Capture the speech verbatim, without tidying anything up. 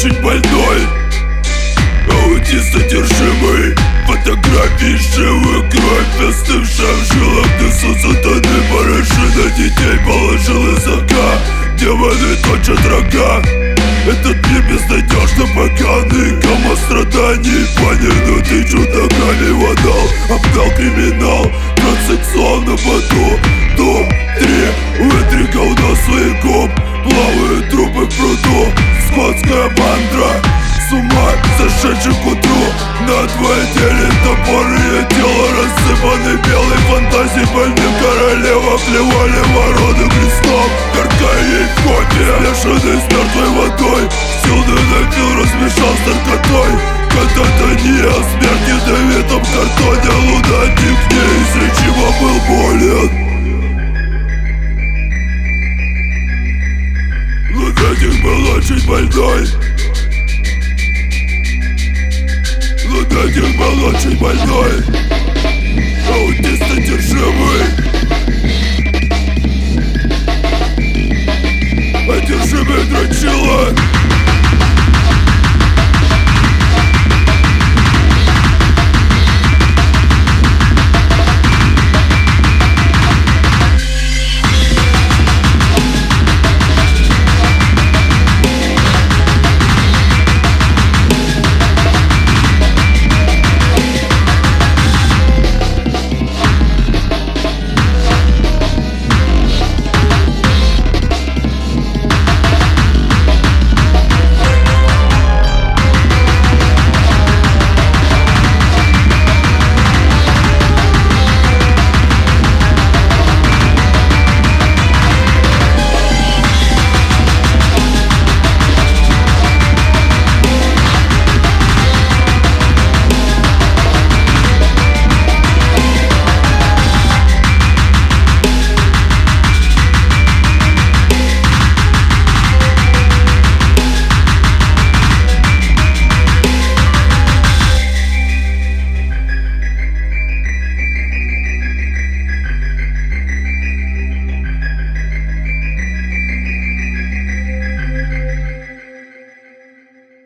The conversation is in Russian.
очень больной, аутист одержимый. Фотографии, живую кровь, остывшая в жилах, несу сатаны барыши. На детей положил языка, демоны точат рога. Этот мир безнадежно поганый, гамма страданий, панину ты чудаками водал. Обдал криминал, транссексуал на боду. Дом, три, вытригал на своих губ, плавают трупы в пруду. Скотская мантра, с ума сошедших к утру. На твоей теле топор, ее тело рассыпаны белой фантазией больных. Королева плевали вороны крестом, горкая ей копия, смешанной с мертвой водой. Силный напил размешал с наркотой. Когда-то не о смерти ядовитом картоне, лунатик неизлечимо